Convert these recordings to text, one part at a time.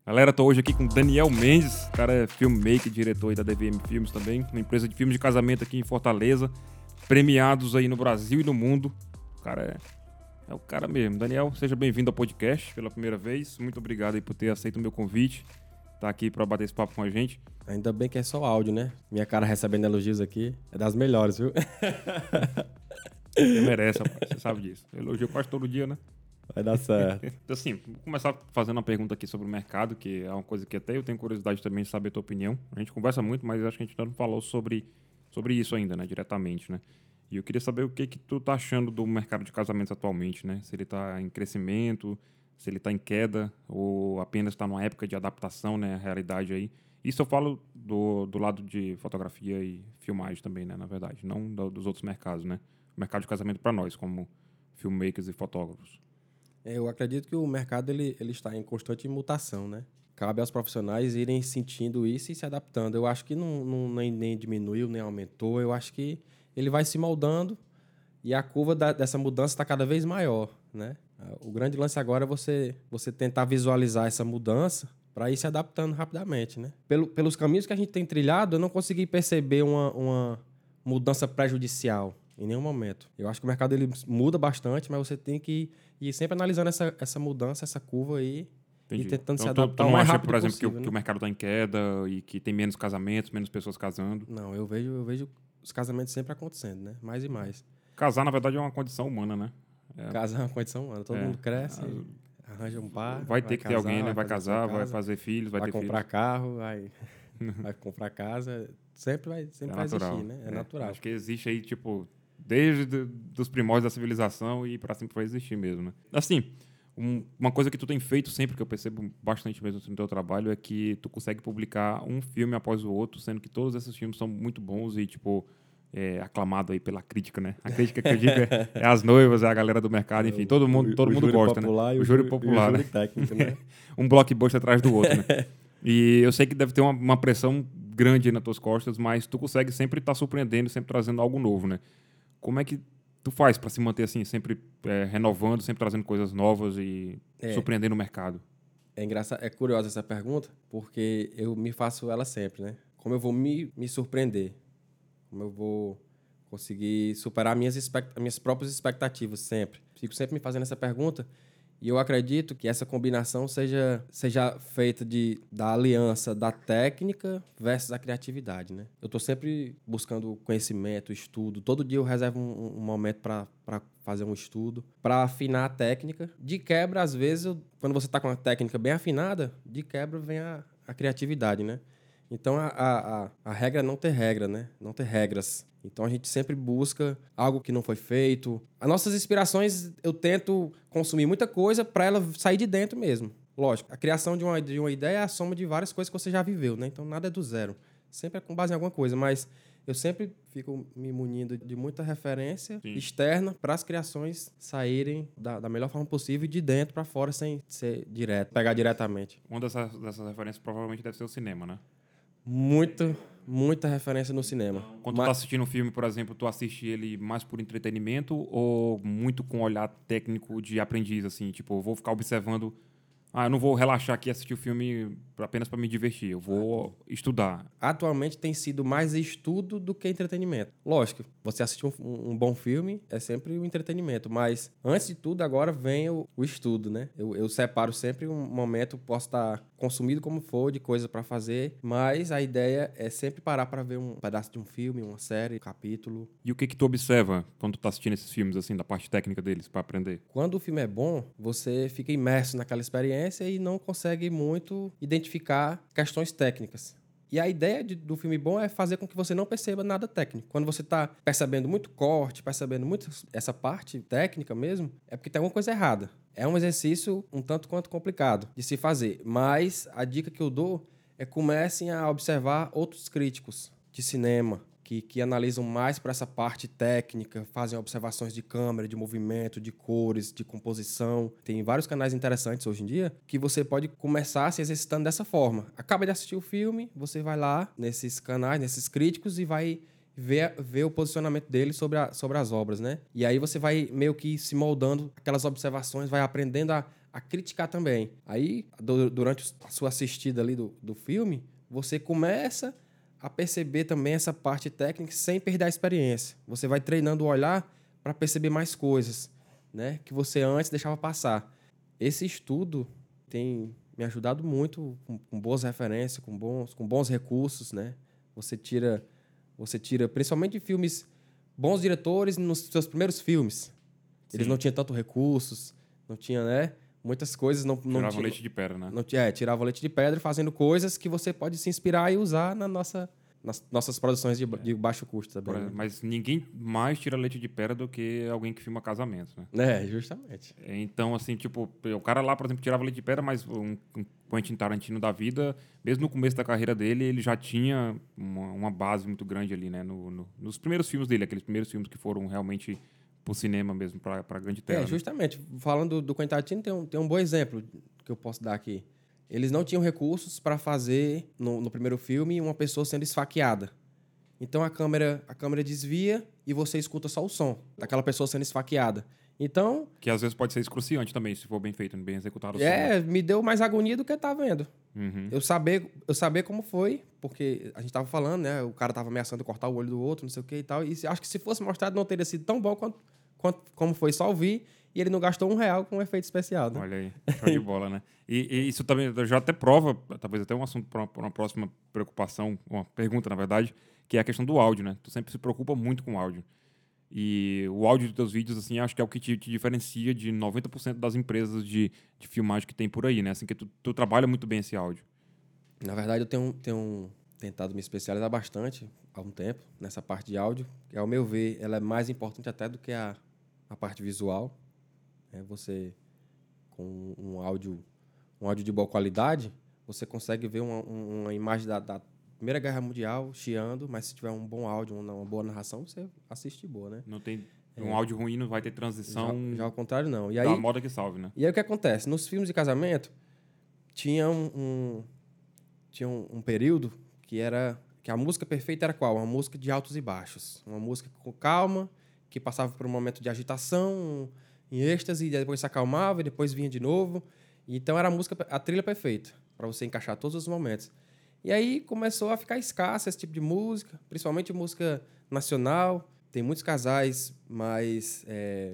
Galera, tô hoje aqui com Daniel Mendes, o cara é filmmaker, diretor aí da DVM Filmes também, uma empresa de filmes de casamento aqui em Fortaleza, premiados aí no Brasil e no mundo. O cara é o cara mesmo. Daniel, seja bem-vindo ao podcast pela primeira vez. Muito obrigado aí por ter aceito o meu convite, tá aqui pra bater esse papo com a gente. Ainda bem que é só áudio, né? Minha cara recebendo elogios aqui é das melhores, viu? Você merece, rapaz, você sabe disso. Eu elogio quase todo dia, né? Vai dar certo. Então, assim, vou começar fazendo uma pergunta aqui sobre o mercado, que é uma coisa que até eu tenho curiosidade também de saber a tua opinião. A gente conversa muito, mas acho que a gente não falou sobre isso ainda, né, diretamente, né? E eu queria saber o que tu tá achando do mercado de casamentos atualmente, né? Se ele tá em crescimento, se ele tá em queda, ou apenas está numa época de adaptação, né, à realidade aí. Isso eu falo do lado de fotografia e filmagem também, né, na verdade, não dos outros mercados, né? O mercado de casamento para nós, como filmmakers e fotógrafos. Eu acredito que o mercado ele está em constante mutação, né? Cabe aos profissionais irem sentindo isso e se adaptando. Eu acho que nem diminuiu, nem aumentou. Eu acho que ele vai se moldando e a curva dessa mudança está cada vez maior, né? O grande lance agora é você tentar visualizar essa mudança para ir se adaptando rapidamente, né? Pelos caminhos que a gente tem trilhado, eu não consegui perceber uma mudança prejudicial em nenhum momento. Eu acho que o mercado ele muda bastante, mas você tem que ir sempre analisando essa mudança, essa curva aí. Entendi. E tentando Então, se tu adaptar o não mais acha, rápido por exemplo, possível, que o né? mercado está em queda e que tem menos casamentos, menos pessoas casando? Não, eu vejo os casamentos sempre acontecendo, né? Mais e mais. Casar, na verdade, é uma condição humana, né? Casar é uma condição humana. Todo É, mundo cresce, arranja um par, vai ter vai que ter alguém, casar, né? vai Vai fazer sua casar, vai casa, fazer filhos, vai vai ter comprar filhos. carro, vai comprar casa. Sempre É vai natural. existir, né? É natural. Acho que existe aí, tipo, desde dos primórdios da civilização e pra sempre vai existir mesmo, né? Assim, uma coisa que tu tem feito sempre, que eu percebo bastante mesmo no teu trabalho, é que tu consegue publicar um filme após o outro, sendo que todos esses filmes são muito bons e, tipo, aclamado aí pela crítica, né? A crítica que eu digo é as noivas, é a galera do mercado, enfim, todo O mundo júri gosta, né? popular e O o júri e o popular, júri né? técnico, né? Um blockbuster atrás do outro, né? E eu sei que deve ter uma pressão grande aí nas tuas costas, mas tu consegue sempre estar surpreendendo, sempre trazendo algo novo, né? Como é que tu faz para se manter assim, sempre renovando, sempre trazendo coisas novas e É, surpreendendo o mercado? é engraçado, é curiosa essa pergunta, porque eu me faço ela sempre, né? Como eu vou me surpreender? Como eu vou conseguir superar minhas próprias expectativas sempre? Fico sempre me fazendo essa pergunta e eu acredito que essa combinação seja feita da aliança da técnica versus a criatividade, né? Eu estou sempre buscando conhecimento, estudo. Todo dia eu reservo um momento para fazer um estudo, para afinar a técnica. De quebra, às vezes, quando você está com a técnica bem afinada, de quebra vem a criatividade, né? Então, a regra é não ter regra, né? Não ter regras. Então, a gente sempre busca algo que não foi feito. As nossas inspirações, eu tento consumir muita coisa para ela sair de dentro mesmo. Lógico, a criação de uma ideia é a soma de várias coisas que você já viveu, né? Então, nada é do zero. Sempre é com base em alguma coisa, mas eu sempre fico me munindo de muita referência Sim. externa para as criações saírem da melhor forma possível, de dentro para fora, sem ser direto, pegar diretamente. Uma dessas referências provavelmente deve ser o cinema, né? Muita referência no cinema. Quando tu tá assistindo um filme, por exemplo, tu assiste ele mais por entretenimento ou muito com olhar técnico de aprendiz, assim? Tipo, eu vou ficar observando. Ah, eu não vou relaxar aqui e assistir o filme apenas para me divertir. Eu vou estudar. Atualmente tem sido mais estudo do que entretenimento. Lógico, você assistir um bom filme é sempre o entretenimento, mas antes de tudo agora vem o estudo, né? Eu separo sempre um momento, posso estar consumido como for, de coisa para fazer, mas a ideia é sempre parar para ver um pedaço de um filme, uma série, um capítulo. E o que tu observa quando tu tá assistindo esses filmes, assim, da parte técnica deles, para aprender? Quando o filme é bom, você fica imerso naquela experiência e não consegue muito identificar questões técnicas. E a ideia do filme bom é fazer com que você não perceba nada técnico. Quando você está percebendo muito corte, percebendo muito essa parte técnica mesmo, é porque tem alguma coisa errada. É um exercício um tanto quanto complicado de se fazer. Mas a dica que eu dou é comecem a observar outros críticos de cinema, que analisam mais para essa parte técnica, fazem observações de câmera, de movimento, de cores, de composição. Tem vários canais interessantes hoje em dia que você pode começar se exercitando dessa forma. Acaba de assistir o filme, você vai lá nesses canais, nesses críticos e vai ver o posicionamento dele sobre as obras, né? E aí você vai meio que se moldando aquelas observações, vai aprendendo a criticar também. Aí, durante a sua assistida ali do filme, você começa a perceber também essa parte técnica sem perder a experiência. Você vai treinando o olhar para perceber mais coisas, né, que você antes deixava passar. Esse estudo tem me ajudado muito com boas referências, com bons recursos, né? Você tira, principalmente de filmes, bons diretores nos seus primeiros filmes. Eles não tinham tanto recursos, não tinha, né? Muitas coisas não Tirava tinha, leite de pedra, né? tirava leite de pedra fazendo coisas que você pode se inspirar e usar nas nossas produções de baixo custo também. Né? Mas ninguém mais tira leite de pedra do que alguém que filma casamento, né? Justamente. Então, assim, tipo, o cara lá, por exemplo, tirava leite de pedra, mas um Quentin Tarantino da vida, mesmo no começo da carreira dele, ele já tinha uma base muito grande ali, né? Nos primeiros filmes dele, aqueles primeiros filmes que foram realmente pro cinema mesmo, pra grande tela. Justamente. Né? Falando do Quentin Tarantino, tem um bom exemplo que eu posso dar aqui. Eles não tinham recursos para fazer, no primeiro filme, uma pessoa sendo esfaqueada. Então a câmera desvia e você escuta só o som daquela pessoa sendo esfaqueada. Então... Que às vezes pode ser excruciante também, se for bem feito, bem executado. Me deu mais agonia do que tá vendo. Uhum. Eu saber como foi, porque a gente tava falando, né? O cara tava ameaçando cortar o olho do outro, não sei o que e tal. E acho que se fosse mostrado não teria sido tão bom como foi só ouvir. E ele não gastou R$1 com um efeito especial, né? Olha aí, show de bola, né? E isso também já até prova, talvez até um assunto para uma próxima preocupação, uma pergunta, na verdade, que é a questão do áudio, né? Tu sempre se preocupa muito com o áudio. E o áudio dos teus vídeos, assim, acho que é o que te diferencia de 90% das empresas de filmagem que tem por aí, né? Assim, que tu trabalha muito bem esse áudio. Na verdade, eu tenho tentado me especializar bastante há um tempo nessa parte de áudio, que, ao meu ver, ela é mais importante até do que a parte visual. Você, com um áudio de boa qualidade, você consegue ver uma imagem da Primeira Guerra Mundial chiando, mas se tiver um bom áudio, uma boa narração, você assiste boa, né? Não tem um áudio ruim, não vai ter transição. Já ao contrário, não. E da aí, moda que salve, né? E aí o que acontece? Nos filmes de casamento, tinha um período que a música perfeita era qual? Uma música de altos e baixos. Uma música com calma, que passava por um momento de agitação, em êxtase, e depois se acalmava e depois vinha de novo. Então era a trilha perfeita, para você encaixar todos os momentos. E aí começou a ficar escassa esse tipo de música, principalmente música nacional. Tem muitos casais mais...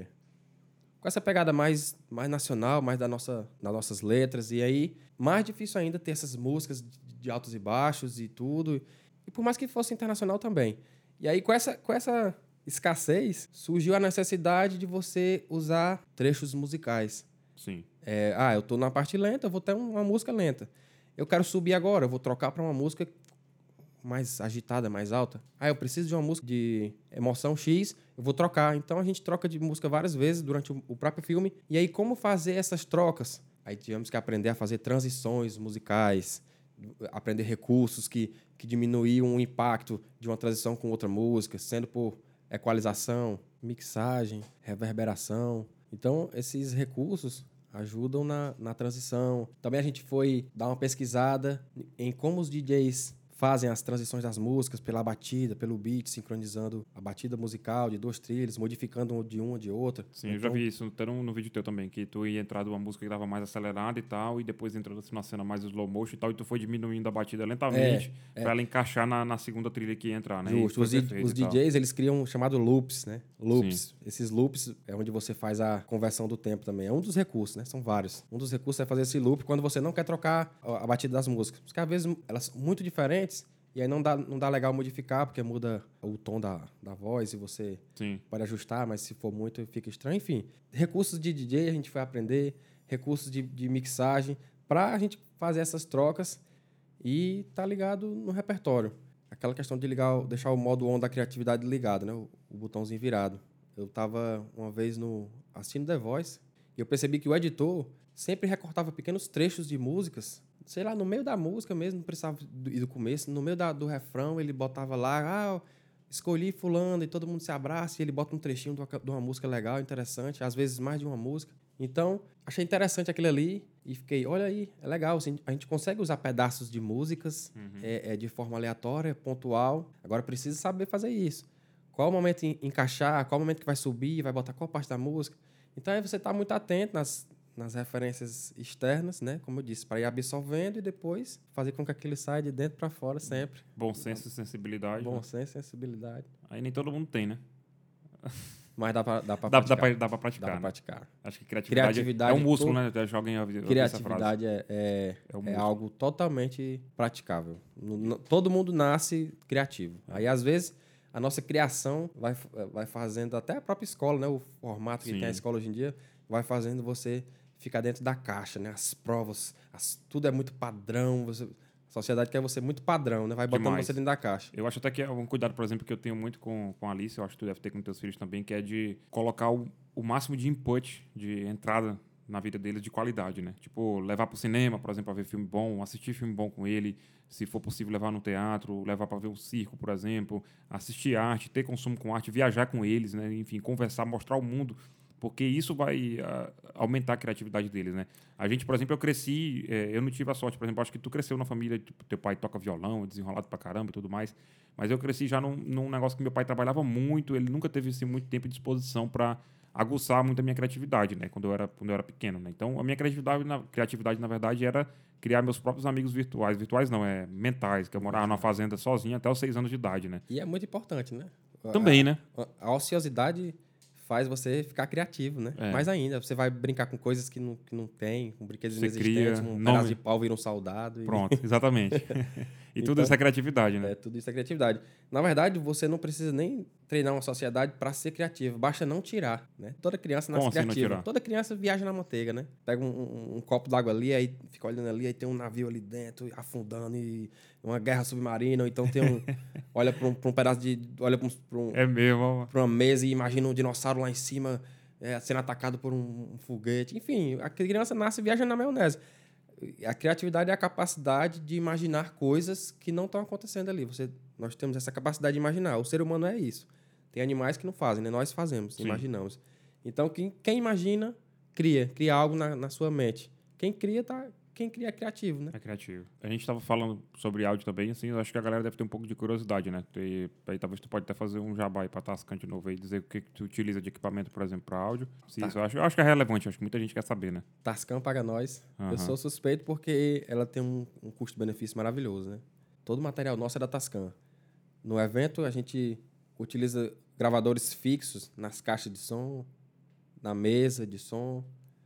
com essa pegada mais nacional, mais das nossas letras. E aí, mais difícil ainda ter essas músicas de altos e baixos e tudo. E por mais que fosse internacional também. E aí, com essa escassez, surgiu a necessidade de você usar trechos musicais. Sim. Eu tô na parte lenta, eu vou ter uma música lenta. Eu quero subir agora, eu vou trocar para uma música mais agitada, mais alta. Eu preciso de uma música de emoção X, eu vou trocar. Então a gente troca de música várias vezes durante o próprio filme. E aí, como fazer essas trocas? Aí tivemos que aprender a fazer transições musicais, aprender recursos que diminuíam o impacto de uma transição com outra música, sendo por equalização, mixagem, reverberação. Então, esses recursos ajudam na transição. Também a gente foi dar uma pesquisada em como os DJs fazem as transições das músicas pela batida, pelo beat, sincronizando a batida musical de duas trilhas, modificando de uma de outra. Sim, eu já vi isso até no vídeo teu também, que tu ia entrar de uma música que estava mais acelerada e tal, e depois entrou na cena mais slow motion e tal, e tu foi diminuindo a batida lentamente para ela encaixar na segunda trilha que ia entrar, né? Justo. Os DJs, eles criam chamado loops, né? Loops. Sim. Esses loops é onde você faz a conversão do tempo também. É um dos recursos, né? São vários. Um dos recursos é fazer esse loop quando você não quer trocar a batida das músicas. Porque às vezes elas são muito diferentes. E aí não dá legal modificar, porque muda o tom da voz e você pode ajustar, mas se for muito fica estranho. Enfim, recursos de DJ a gente foi aprender, recursos de mixagem, para a gente fazer essas trocas e tá ligado no repertório. Aquela questão de deixar o modo on da criatividade ligado, né? O botãozinho virado. Eu tava uma vez assistindo The Voice e eu percebi que o editor sempre recortava pequenos trechos de músicas, sei lá, no meio da música mesmo, não precisava ir do começo, no meio do refrão ele botava lá, escolhi fulano, e todo mundo se abraça, e ele bota um trechinho de uma música legal, interessante, às vezes mais de uma música. Então, achei interessante aquilo ali e fiquei, olha aí, é legal, assim, a gente consegue usar pedaços de músicas de forma aleatória, pontual, agora precisa saber fazer isso. Qual o momento encaixar, qual o momento que vai subir, vai botar qual parte da música. Então, aí você está muito atento nas referências externas, né? Como eu disse, para ir absorvendo e depois fazer com que aquilo saia de dentro para fora sempre. Bom senso e sensibilidade. Bom né? senso e sensibilidade. Aí nem todo mundo tem, né? Mas dá pra Dá praticar. pra Dá praticar. pra né? praticar. Acho que criatividade é um músculo, todo- né? Até já alguém ouviu essa frase. Criatividade é um músculo. algo totalmente praticável. Todo mundo nasce criativo. Aí, às vezes, a nossa criação vai fazendo, até a própria escola, né? O formato que Sim. tem a escola hoje em dia, vai fazendo você ficar dentro da caixa, né? As provas, tudo é muito padrão. A sociedade quer você muito padrão, né? Vai botando Demais. você dentro da caixa. Eu acho até que é um cuidado, por exemplo, que eu tenho muito com a Alice, eu acho que tu deve ter com teus filhos também, que é de colocar o máximo de input, de entrada na vida deles de qualidade, né? Tipo, levar pro cinema, por exemplo, pra ver filme bom, assistir filme bom com ele, se for possível levar no teatro, levar para ver um circo, por exemplo, assistir arte, ter consumo com arte, viajar com eles, né? Enfim, conversar, mostrar o mundo, porque isso vai aumentar a criatividade deles, né? A gente, por exemplo, eu cresci, eu não tive a sorte, por exemplo, acho que tu cresceu na família, tipo, teu pai toca violão, desenrolado pra caramba e tudo mais, mas eu cresci já num negócio que meu pai trabalhava muito, ele nunca teve assim, muito tempo e disposição para aguçar muito a minha criatividade, né? Quando eu era pequeno, né? Então, a minha criatividade, na verdade, era criar meus próprios amigos virtuais. Virtuais não, mentais, que eu morava numa fazenda sozinho até os 6 anos de idade, né? E é muito importante, né? Também, né? A ociosidade faz você ficar criativo, né? É. Mais ainda, você vai brincar com coisas que não tem, com brinquedos Você inexistentes, cria um nome. pedaço de pau vira um soldado. Pronto, exatamente. E tudo Então, isso é criatividade, né? tudo isso é criatividade. Na verdade, você não precisa nem treinar uma sociedade para ser criativo, basta não tirar, né? Toda criança nasce Como assim não criativa. tirar? Toda criança viaja na manteiga, né? Pega um copo d'água ali, aí fica olhando ali, aí tem um navio ali dentro, afundando, e uma guerra submarina, ou então tem olha para um pedaço de... Olha para É mesmo. uma mesa e imagina um dinossauro lá em cima sendo atacado por um foguete. Enfim, a criança nasce e viaja na maionese. A criatividade é a capacidade de imaginar coisas que não estão acontecendo ali. Nós temos essa capacidade de imaginar. O ser humano é isso. Tem animais que não fazem, né? Nós fazemos, Sim. imaginamos. Então, quem imagina, cria algo na sua mente. Quem cria é criativo, né? É criativo. A gente estava falando sobre áudio também, assim, eu acho que a galera deve ter um pouco de curiosidade, né? Aí talvez tu pode até fazer um jabá aí pra Tascam de novo aí, dizer o que tu utiliza de equipamento, por exemplo, para áudio. Tá. Isso eu acho que é relevante, acho que muita gente quer saber, né? Tascam paga nós. Aham. Eu sou suspeito porque ela tem um custo-benefício maravilhoso, né? Todo o material nosso é da Tascam. No evento, a gente utiliza gravadores fixos nas caixas de som, na mesa de som.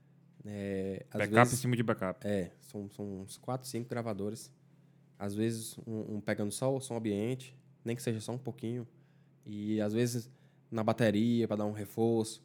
Às Backup vezes, em cima de backup. são uns 4, 5 gravadores. Às vezes, um pegando só o som ambiente, nem que seja só um pouquinho. E, às vezes, na bateria, para dar um reforço.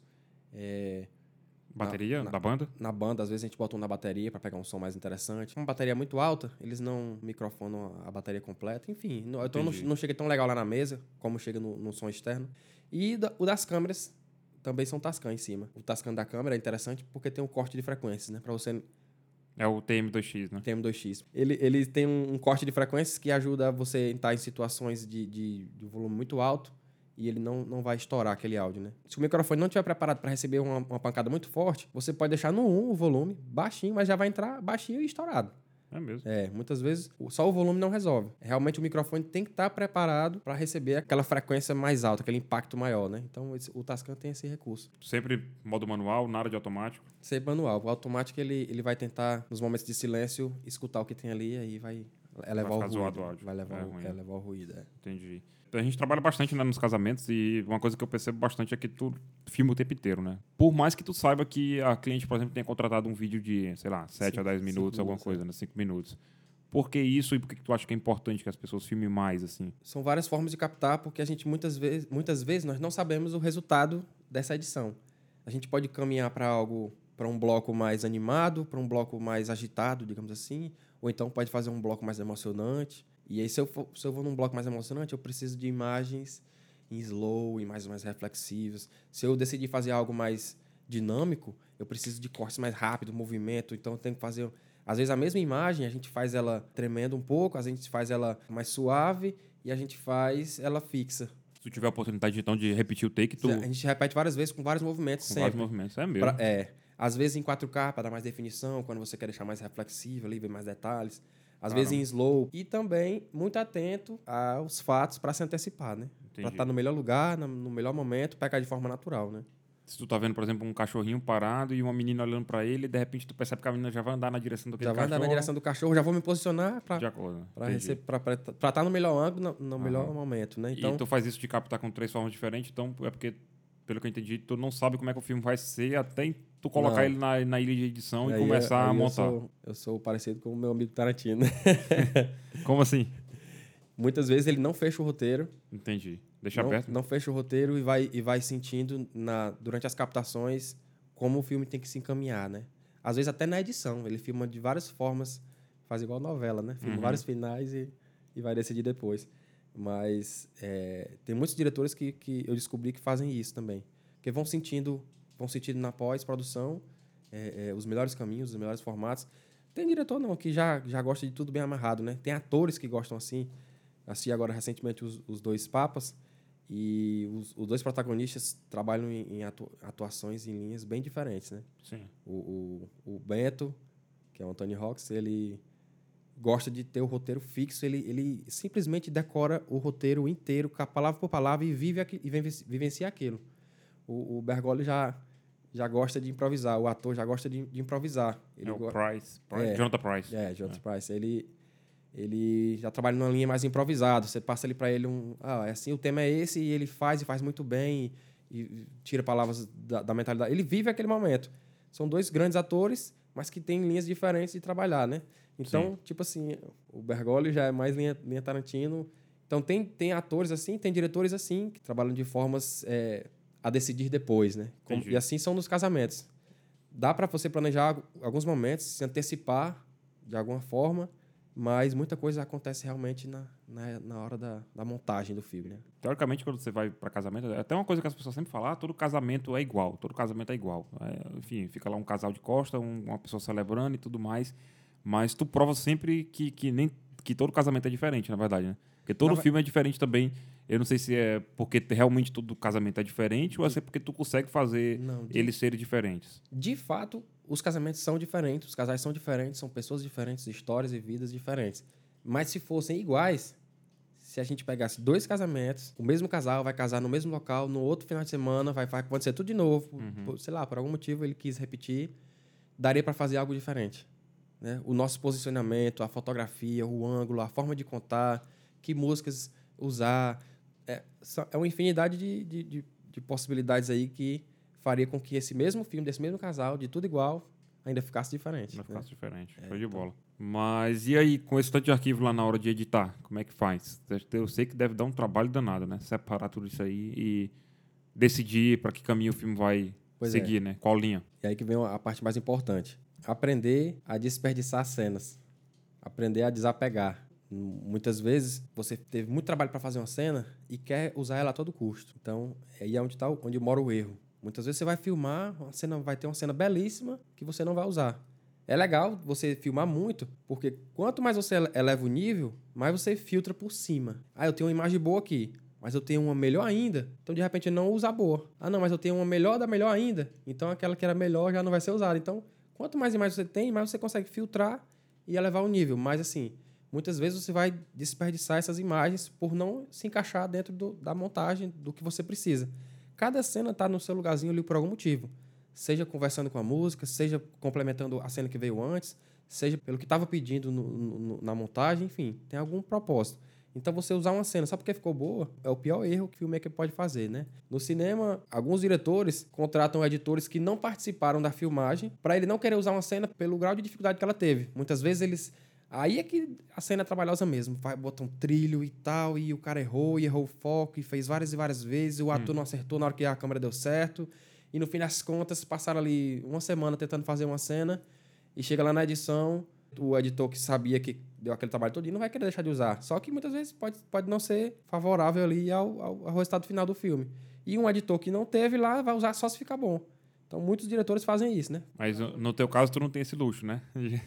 Bateria da banda? Na banda, às vezes, a gente bota um na bateria para pegar um som mais interessante. Uma bateria muito alta, eles não microfonam a bateria completa. Enfim, então não chega tão legal lá na mesa, como chega no som externo. E o das câmeras também são Tascam em cima. O Tascam da câmera é interessante porque tem um corte de frequências, né? Para você... É o TM2X, né? TM2X. Ele tem um corte de frequências que ajuda você a estar em situações de volume muito alto e ele não vai estourar aquele áudio, né? Se o microfone não estiver preparado para receber uma pancada muito forte, você pode deixar no 1 o volume, baixinho, mas já vai entrar baixinho e estourado. É mesmo. Muitas vezes só o volume não resolve. Realmente o microfone tem que estar preparado para receber aquela frequência mais alta, aquele impacto maior, né? Então o Tascam tem esse recurso. Sempre modo manual, nada de automático. Sempre manual. O automático ele vai tentar, nos momentos de silêncio, escutar o que tem ali e aí vai elevar o ruído. Vai elevar o ruído. Entendi. A gente trabalha bastante, né, nos casamentos e uma coisa que eu percebo bastante é que tu filma o tempo inteiro, né? Por mais que tu saiba que a cliente, por exemplo, tenha contratado um vídeo de, sei lá, 7 a 10 minutos, alguma coisa, né? 5 minutos. Por que isso e por que tu acha que é importante que as pessoas filmem mais, assim? São várias formas de captar, porque a gente muitas vezes nós não sabemos o resultado dessa edição. A gente pode caminhar para um bloco mais animado, para um bloco mais agitado, digamos assim, ou então pode fazer um bloco mais emocionante. E aí, se eu vou num bloco mais emocionante, eu preciso de imagens em slow, imagens mais reflexivas. Se eu decidir fazer algo mais dinâmico, eu preciso de cortes mais rápidos, movimento. Então, eu tenho que fazer... Às vezes, a mesma imagem, a gente faz ela tremendo um pouco, a gente faz ela mais suave e a gente faz ela fixa. Se tu tiver a oportunidade, então, de repetir o take, A gente repete várias vezes com vários movimentos sempre. Vários movimentos, é mesmo. Às vezes em 4K, para dar mais definição, quando você quer deixar mais reflexivo ali, ver mais detalhes. Às vezes em slow. E também muito atento aos fatos para se antecipar, né? Para estar no melhor lugar, no melhor momento, pegar de forma natural, né? Se tu tá vendo, por exemplo, um cachorrinho parado e uma menina olhando pra ele, e de repente tu percebe que a menina já vai andar na direção daquele Já vai cachorro. andar na direção do cachorro, já vou me posicionar De acordo. para Entendi. estar no melhor ângulo, no melhor momento, né? Então, E tu faz isso de captar com 3 formas diferentes, então é porque, pelo que eu entendi, tu não sabe como é que o filme vai ser até tu colocar Não. ele na ilha de edição e aí, começar a aí montar. eu sou parecido com o meu amigo Tarantino. Como assim? Muitas vezes ele não fecha o roteiro, Entendi. Deixa aberto? não fecha o roteiro e vai sentindo durante as captações como o filme tem que se encaminhar, né? Às vezes até na edição, ele filma de várias formas, faz igual novela, né? Filma vários finais e vai decidir depois. Mas tem muitos diretores que eu descobri que fazem isso também, que vão sentindo na pós-produção os melhores caminhos, os melhores formatos. Tem diretor não que já gosta de tudo bem amarrado, né? Tem atores que gostam assim. Assisti agora recentemente os Dois Papas e os dois protagonistas trabalham em atuações em linhas bem diferentes, né? Sim. O Bento, que é o Anthony Hawks, ele gosta de ter o roteiro fixo, ele simplesmente decora o roteiro inteiro, palavra por palavra, e vivencia aquilo. O Bergoglio já gosta de improvisar, o ator já gosta de improvisar. É o Price. Jonathan Price. Jonathan Price. Ele já trabalha numa linha mais improvisada. Você passa ali para ele assim, o tema é esse, e ele faz muito bem, e tira palavras da mentalidade. Ele vive aquele momento. São dois grandes atores, mas que têm linhas diferentes de trabalhar, né? Então, tipo assim, o Bergoglio já é mais linha Tarantino. Então, tem atores assim, tem diretores assim, que trabalham de formas a decidir depois, né? E assim são nos casamentos. Dá para você planejar alguns momentos, se antecipar de alguma forma, mas muita coisa acontece realmente na hora da montagem do filme, né? Teoricamente, quando você vai para casamento, é até uma coisa que as pessoas sempre falam, todo casamento é igual, todo casamento é igual. Enfim, fica lá um casal de costa, uma pessoa celebrando e tudo mais, mas tu prova sempre que todo casamento é diferente, na verdade, né? Porque todo filme é diferente também. Eu não sei se é porque realmente todo casamento é diferente ou é porque tu consegue fazer eles serem diferentes. De fato, os casamentos são diferentes, os casais são diferentes, são pessoas diferentes, histórias e vidas diferentes. Mas se fossem iguais, se a gente pegasse dois casamentos, o mesmo casal vai casar no mesmo local, no outro final de semana vai acontecer tudo de novo, sei lá, por algum motivo ele quis repetir, daria para fazer algo diferente, né? O nosso posicionamento, a fotografia, o ângulo, a forma de contar, que músicas usar, é uma infinidade de possibilidades aí que faria com que esse mesmo filme, desse mesmo casal, de tudo igual, ainda ficasse diferente. Ainda ficasse diferente. Show de bola. Mas e aí, com esse tanto de arquivo lá na hora de editar, como é que faz? Eu sei que deve dar um trabalho danado, né? Separar tudo isso aí e decidir para que caminho o filme vai seguir, né? Qual linha? E aí que vem a parte mais importante. Aprender a desperdiçar cenas. Aprender a desapegar. Muitas vezes você teve muito trabalho para fazer uma cena e quer usar ela a todo custo. Então, aí é onde mora o erro. Muitas vezes você vai filmar, vai ter uma cena belíssima que você não vai usar. É legal você filmar muito, porque quanto mais você eleva o nível, mais você filtra por cima. Eu tenho uma imagem boa aqui, mas eu tenho uma melhor ainda, então de repente eu não uso a boa. Não, mas eu tenho uma melhor da melhor ainda, então aquela que era melhor já não vai ser usada. Então, quanto mais imagens você tem, mais você consegue filtrar e elevar o nível. Mas assim, muitas vezes você vai desperdiçar essas imagens por não se encaixar dentro da montagem do que você precisa. Cada cena está no seu lugarzinho ali por algum motivo. Seja conversando com a música, seja complementando a cena que veio antes, seja pelo que estava pedindo na montagem, enfim, tem algum propósito. Então, você usar uma cena só porque ficou boa é o pior erro que o filmmaker pode fazer, né? No cinema, alguns diretores contratam editores que não participaram da filmagem para ele não querer usar uma cena pelo grau de dificuldade que ela teve. Muitas vezes eles... Aí é que a cena é trabalhosa mesmo. Bota um trilho e tal, e o cara errou o foco, e fez várias e várias vezes, o ator não acertou na hora que a câmera deu certo, e no fim das contas passaram ali uma semana tentando fazer uma cena, e chega lá na edição, o editor que sabia que deu aquele trabalho todo não vai querer deixar de usar. Só que muitas vezes pode não ser favorável ali ao resultado final do filme. E um editor que não teve lá vai usar só se ficar bom. Então, muitos diretores fazem isso, né? Mas no teu caso, tu não tem esse luxo, né?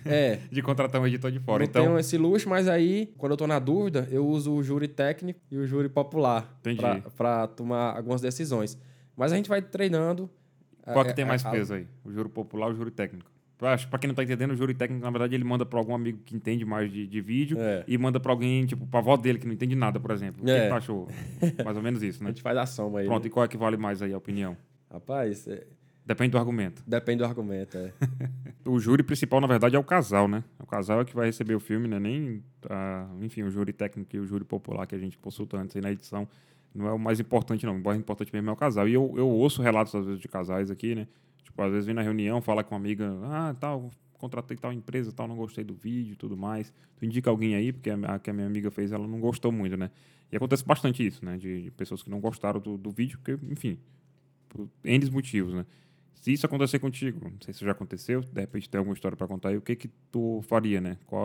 De contratar um editor de fora. Não tenho esse luxo, mas aí, quando eu tô na dúvida, eu uso o júri técnico e o júri popular para tomar algumas decisões. Mas a gente vai treinando. Qual que tem mais peso aí? O júri popular ou o júri técnico? Acho que pra quem não tá entendendo, o júri técnico, na verdade, ele manda pra algum amigo que entende mais de vídeo e manda pra alguém, tipo, pra avó dele, que não entende nada, por exemplo. O que tu achou? Mais ou menos isso, né? A gente faz a soma aí. Pronto, e qual é que vale mais aí, a opinião? Rapaz, Depende do argumento. depende do argumento, é. O júri principal, na verdade, é o casal, né? O casal é que vai receber o filme, né? Nem, enfim, o júri técnico e o júri popular que a gente consulta antes aí na edição não é o mais importante, não. O mais importante mesmo é o casal. E eu ouço relatos, às vezes, de casais aqui, né? Tipo, às vezes vem na reunião, fala com uma amiga, tal, contratei tal empresa, tal, não gostei do vídeo e tudo mais. Tu indica alguém aí, porque a que a minha amiga fez, ela não gostou muito, né? E acontece bastante isso, né? De pessoas que não gostaram do vídeo, porque, enfim, por N motivos, né? Se isso acontecer contigo, não sei se já aconteceu, de repente tem alguma história para contar aí, o que que tu faria, né? Qual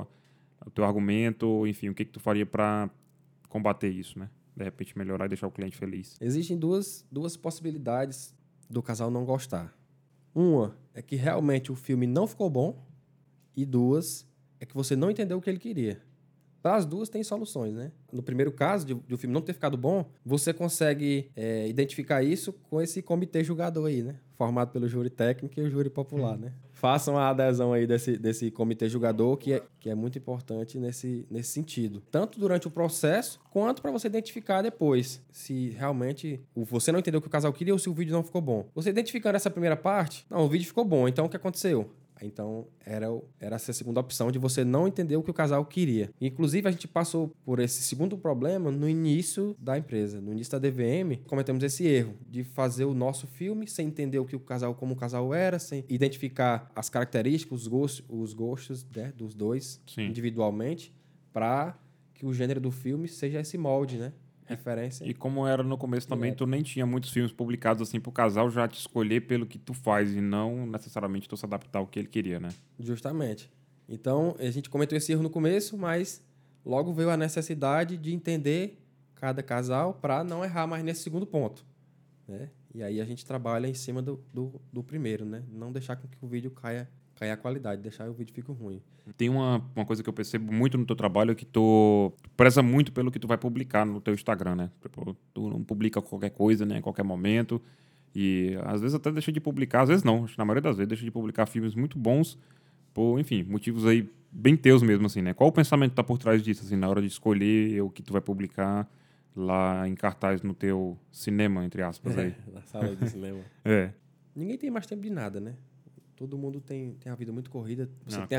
o teu argumento, enfim, o que que tu faria para combater isso, né? De repente melhorar e deixar o cliente feliz. Existem duas possibilidades do casal não gostar. Uma é que realmente o filme não ficou bom e duas é que você não entendeu o que ele queria. Para as duas tem soluções, né? No primeiro caso, de o filme não ter ficado bom, você consegue identificar isso com esse comitê julgador aí, né? Formado pelo júri técnico e o júri popular, né? Façam a adesão aí desse comitê julgador, que é muito importante nesse sentido. Tanto durante o processo, quanto para você identificar depois se realmente você não entendeu o que o casal queria ou se o vídeo não ficou bom. Você identificando essa primeira parte, não, o vídeo ficou bom, então o que aconteceu? Então, era essa segunda opção de você não entender o que o casal queria. Inclusive, a gente passou por esse segundo problema no início da empresa. No início da DVM, cometemos esse erro de fazer o nosso filme sem entender como o casal era, sem identificar as características, os gostos, né, dos dois. Sim. Individualmente, para que o gênero do filme seja esse molde, né? Referência. E como era no começo também, tu nem tinha muitos filmes publicados assim pro casal já te escolher pelo que tu faz e não necessariamente tu se adaptar ao que ele queria, né? Justamente. Então, a gente cometeu esse erro no começo, mas logo veio a necessidade de entender cada casal para não errar mais nesse segundo ponto, né? E aí a gente trabalha em cima do primeiro, né? Não deixar com que o vídeo caia a qualidade, deixar que o vídeo fique ruim. Tem uma coisa que eu percebo muito no teu trabalho é que tu preza muito pelo que tu vai publicar no teu Instagram, né? Tipo, tu não publica qualquer coisa, né? Em qualquer momento. E às vezes até deixa de publicar, às vezes não, acho que na maioria das vezes deixa de publicar filmes muito bons por, enfim, motivos aí bem teus mesmo, assim, né? Qual o pensamento que tá por trás disso, assim, na hora de escolher o que tu vai publicar lá em cartaz no teu cinema, entre aspas, aí? Na sala de cinema. Ninguém tem mais tempo de nada, né? Todo mundo tem a vida muito corrida.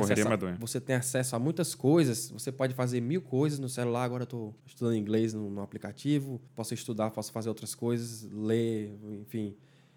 Você tem acesso a muitas coisas. Você pode fazer 1000 coisas no celular. Agora eu estou estudando inglês no aplicativo. Posso estudar, posso fazer outras coisas, ler, enfim.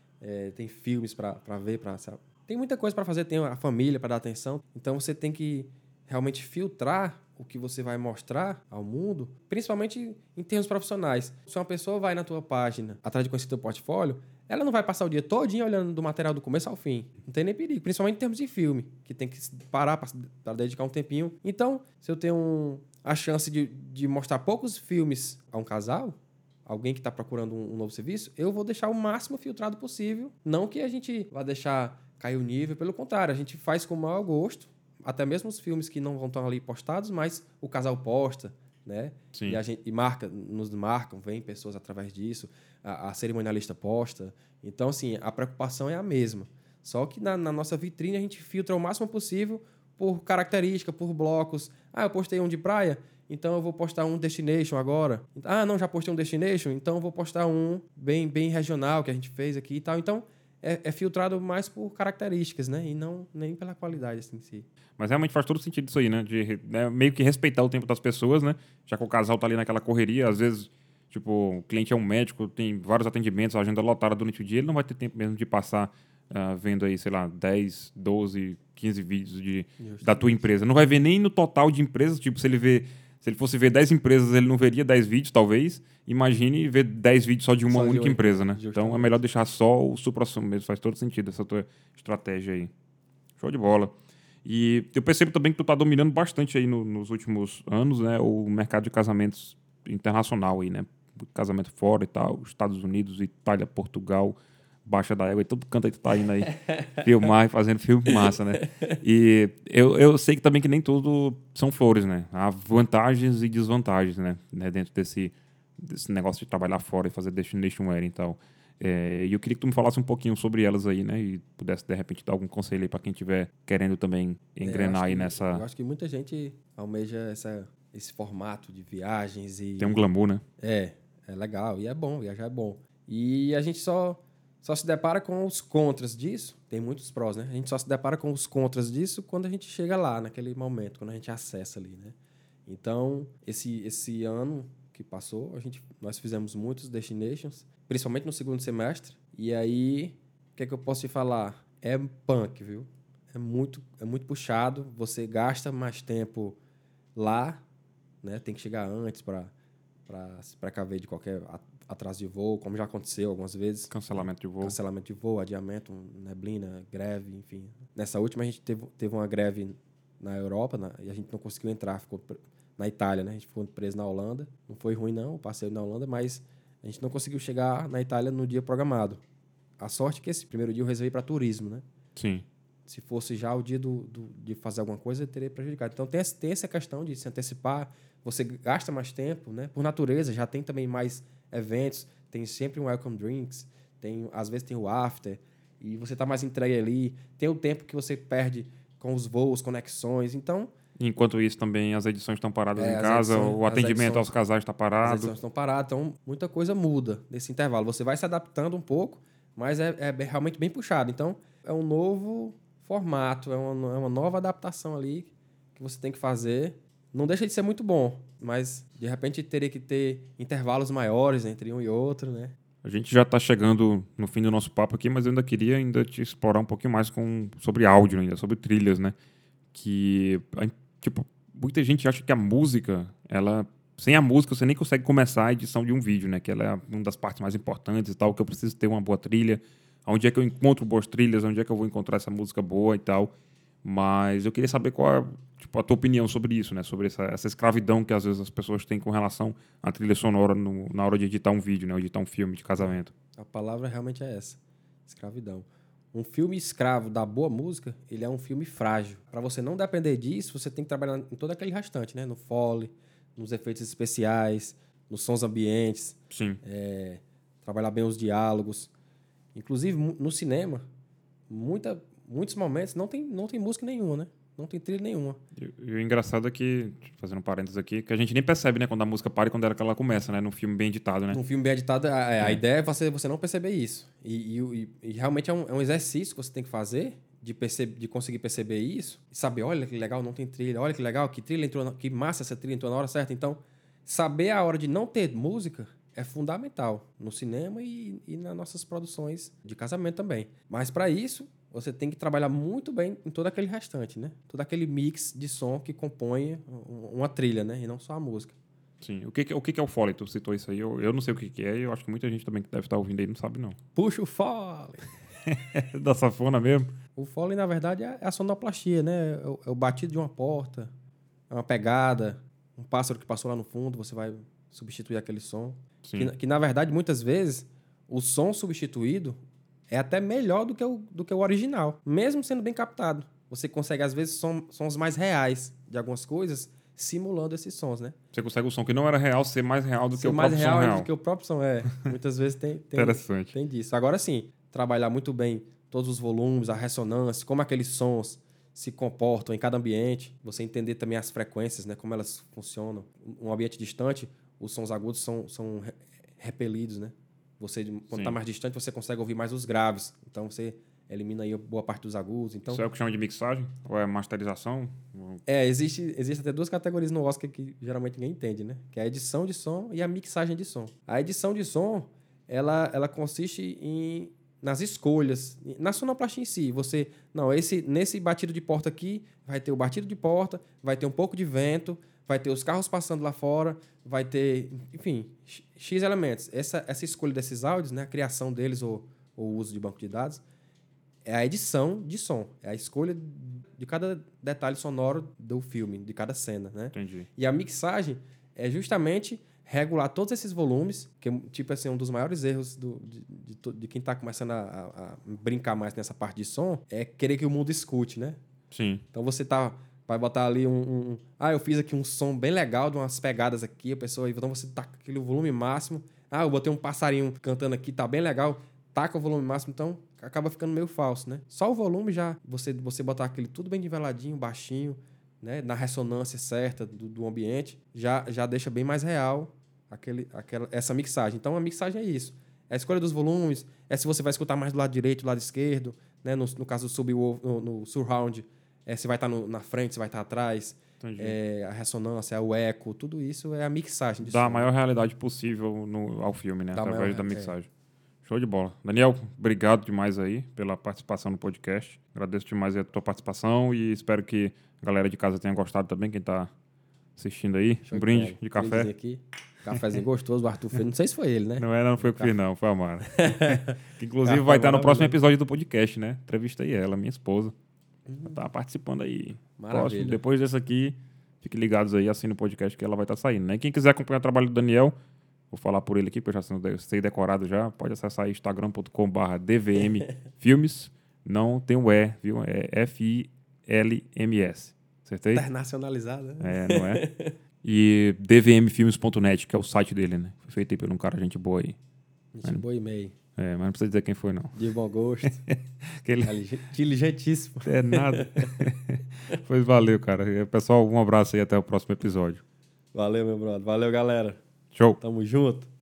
Tem filmes para ver. Tem muita coisa para fazer. Tem a família para dar atenção. Então você tem que realmente filtrar o que você vai mostrar ao mundo, principalmente em termos profissionais. Se uma pessoa vai na tua página atrás de conhecer teu portfólio, ela não vai passar o dia todinho olhando do material do começo ao fim. Não tem nem perigo, principalmente em termos de filme, que tem que parar para dedicar um tempinho. Então, se eu tenho a chance de mostrar poucos filmes a um casal, alguém que está procurando um novo serviço, eu vou deixar o máximo filtrado possível. Não que a gente vá deixar cair o nível, pelo contrário, a gente faz com o maior gosto, até mesmo os filmes que não vão estar ali postados, mas o casal posta, né? Sim. Nos marcam, vem pessoas através disso, a cerimonialista posta. Então, assim, a preocupação é a mesma. Só que na nossa vitrine a gente filtra o máximo possível por característica, por blocos. Eu postei um de praia, então eu vou postar um Destination agora. Não, já postei um Destination, então eu vou postar um bem regional que a gente fez aqui e tal. Então, é filtrado mais por características, né? E não nem pela qualidade assim, em si. Mas realmente faz todo sentido isso aí, né? De meio que respeitar o tempo das pessoas, né? Já que o casal tá ali naquela correria, às vezes, tipo, o cliente é um médico, tem vários atendimentos, a agenda lotada durante o dia, ele não vai ter tempo mesmo de passar vendo aí, sei lá, 10, 12, 15 vídeos da tua empresa. Não vai ver nem no total de empresas, tipo, se ele fosse ver 10 empresas, ele não veria 10 vídeos, talvez. Imagine ver 10 vídeos só de uma única empresa, né? Justamente. Então é melhor deixar só o supra-sumo mesmo. Faz todo sentido essa tua estratégia aí. Show de bola. E eu percebo também que tu tá dominando bastante aí nos últimos anos, né? O mercado de casamentos internacional aí, né? Casamento fora e tal. Estados Unidos, Itália, Portugal, Baixa da Égua. E todo canto aí tu tá indo aí filmar e fazendo filme massa, né? E eu sei que também que nem tudo são flores, né? Há vantagens e desvantagens, né? Dentro desse negócio de trabalhar fora e fazer destination wedding e tal. E eu queria que tu me falasse um pouquinho sobre elas aí, né? E pudesse, de repente, dar algum conselho aí pra quem estiver querendo também engrenar aí nessa... Eu acho que muita gente almeja esse formato de viagens e... Tem um glamour, né? É legal. E é bom, viajar é bom. E a gente só só se depara com os contras disso. Tem muitos prós, né? A gente só se depara com os contras disso quando a gente chega lá, naquele momento, quando a gente acessa ali, né? Então, esse ano que passou, nós fizemos muitos destinations, principalmente no segundo semestre. E aí, o que é que eu posso te falar? É punk, viu? É muito puxado. Você gasta mais tempo lá, né? Tem que chegar antes para se precaver de qualquer atraso de voo, como já aconteceu algumas vezes. Cancelamento de voo. Cancelamento de voo, adiamento, neblina, greve, enfim. Nessa última, a gente teve uma greve na Europa, e a gente não conseguiu entrar, ficou na Itália, né? A gente ficou preso na Holanda. Não foi ruim, não, o passeio na Holanda, mas a gente não conseguiu chegar na Itália no dia programado. A sorte é que esse primeiro dia eu reservei para turismo, né? Sim. Se fosse já o dia de fazer alguma coisa, teria prejudicado. Então, tem essa questão de se antecipar. Você gasta mais tempo, né? Por natureza, já tem também mais eventos. Tem sempre um welcome drinks. Às vezes tem o after. E você está mais entregue ali. Tem o tempo que você perde com os voos, conexões. Então... Enquanto isso, também as edições estão paradas em casa, o atendimento aos casais está parado. As edições estão paradas. Então, muita coisa muda nesse intervalo. Você vai se adaptando um pouco, mas é realmente bem puxado. Então, é um novo formato, é uma nova adaptação ali que você tem que fazer. Não deixa de ser muito bom, mas de repente teria que ter intervalos maiores entre um e outro, né? A gente já está chegando no fim do nosso papo aqui, mas eu queria te explorar um pouquinho mais sobre áudio ainda, sobre trilhas, né? Que, tipo, muita gente acha que a música, sem a música você nem consegue começar a edição de um vídeo, né? Que ela é uma das partes mais importantes e tal, que eu preciso ter uma boa trilha. Onde é que eu encontro boas trilhas, onde é que eu vou encontrar essa música boa e tal. Mas eu queria saber qual é a tua opinião sobre isso, né? Sobre essa escravidão que às vezes as pessoas têm com relação à trilha sonora na hora de editar um vídeo, né? Ou editar um filme de casamento. A palavra realmente é essa, escravidão. Um filme escravo da boa música, ele é um filme frágil. Para você não depender disso, você tem que trabalhar em todo aquele restante, né? No foley, nos efeitos especiais, nos sons ambientes. Sim. Trabalhar bem os diálogos. Inclusive, no cinema, muitos momentos não tem música nenhuma, né? Não tem trilha nenhuma. E o engraçado é que, fazendo um parênteses aqui, que a gente nem percebe, né? Quando a música para e quando ela começa, né? Num filme bem editado, né? Num filme bem editado, a ideia é você não perceber isso. E realmente é um exercício que você tem que fazer de conseguir perceber isso. E saber, olha que legal, não tem trilha. Olha que legal, que massa essa trilha entrou na hora certa. Então, saber a hora de não ter música é fundamental no cinema e nas nossas produções de casamento também. Mas para isso, você tem que trabalhar muito bem em todo aquele restante, né? Todo aquele mix de som que compõe uma trilha, né? E não só a música. Sim. O que é o Foley? Tu citou isso aí. Eu não sei o que é e eu acho que muita gente também que deve estar ouvindo aí não sabe, não. Puxa o Foley! Da sanfona mesmo? O Foley, na verdade, é a sonoplastia, né? É o batido de uma porta, é uma pegada, um pássaro que passou lá no fundo, você vai substituir aquele som. Que na verdade, muitas vezes, o som substituído é até melhor do que o original, mesmo sendo bem captado. Você consegue, às vezes, sons mais reais de algumas coisas, simulando esses sons, né? Você consegue o som que não era real ser mais real do que o próprio som mais real. real do que o próprio som, Muitas vezes Interessante. Tem disso. Agora sim, trabalhar muito bem todos os volumes, a ressonância, como aqueles sons se comportam em cada ambiente. Você entender também as frequências, né? Como elas funcionam. Um ambiente distante, os sons agudos são repelidos, né? Quando está mais distante, você consegue ouvir mais os graves. Então, você elimina aí boa parte dos agudos. Então, isso é o que chama de mixagem? Ou é masterização? Existe até duas categorias no Oscar que geralmente ninguém entende, né? Que é a edição de som e a mixagem de som. A edição de som, ela consiste nas escolhas, na sonoplastia em si. Nesse batido de porta aqui, vai ter o batido de porta, vai ter um pouco de vento, vai ter os carros passando lá fora, vai ter, enfim, X elementos. Essa escolha desses áudios, né, a criação deles ou o uso de banco de dados, é a edição de som. É a escolha de cada detalhe sonoro do filme, de cada cena, né? Entendi. E a mixagem é justamente regular todos esses volumes, que tipo assim, um dos maiores erros de quem está começando a brincar mais nessa parte de som é querer que o mundo escute, né? Sim. Então você vai botar ali eu fiz aqui um som bem legal, de umas pegadas aqui, a pessoa... Então você taca aquele volume máximo. Eu botei um passarinho cantando aqui, tá bem legal. Taca o volume máximo, então acaba ficando meio falso, né? Só o volume já, você botar aquele tudo bem niveladinho, baixinho, né? Na ressonância certa do ambiente, já deixa bem mais real essa mixagem. Então a mixagem é isso. É a escolha dos volumes, é se você vai escutar mais do lado direito, do lado esquerdo, né? No caso do no surround, se vai estar na frente, se vai estar atrás, a ressonância, o eco, tudo isso é a mixagem. Dá a maior realidade possível ao filme, né? Através da mixagem. Show de bola. Daniel, obrigado demais aí pela participação no podcast. Agradeço demais a tua participação e espero que a galera de casa tenha gostado também, quem tá assistindo aí. Um brinde de café. Aqui. Cafézinho gostoso, o Arthur fez. Não sei se foi ele, né? Não foi eu que fiz, não. Foi a Mara. Que inclusive vai estar no próximo episódio do podcast, né? Entrevistei ela, minha esposa. Ela tá participando aí. Próximo, depois desse aqui, fiquem ligados aí, assinem o podcast que ela vai estar saindo, né? Quem quiser acompanhar o trabalho do Daniel, vou falar por ele aqui, porque eu já sei decorado já. Pode acessar aí instagram.com/dvmfilmes. Não tem o E, viu? É FILMS. Acertei? Internacionalizado, né? Não é? E dvmfilmes.net, que é o site dele, né? Foi feito aí por um cara, gente boa aí. Gente boa e meio. Mas não precisa dizer quem foi, não. De bom gosto. Diligentíssimo. É nada. Pois valeu, cara. Pessoal, um abraço aí, até o próximo episódio. Valeu, meu brother. Valeu, galera. Show. Tamo junto.